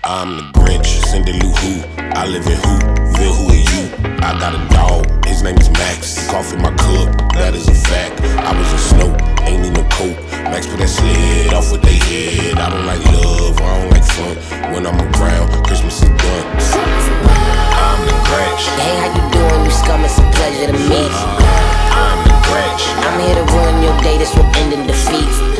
I'm the Grinch, Cindy Lou Who. I live in Whoville, who are you? I got a dog, his name is Max. He cough in my cup, that is a fact. I was in snow, ain't need no coat. Max put that sled off with they head. I don't like love, I don't like fun. When I'm around, Christmas is done. I'm the Grinch. Hey, how you doing, you scum? It's a pleasure to meet you. I'm the Grinch. I'm here to ruin your day, this will end in defeat.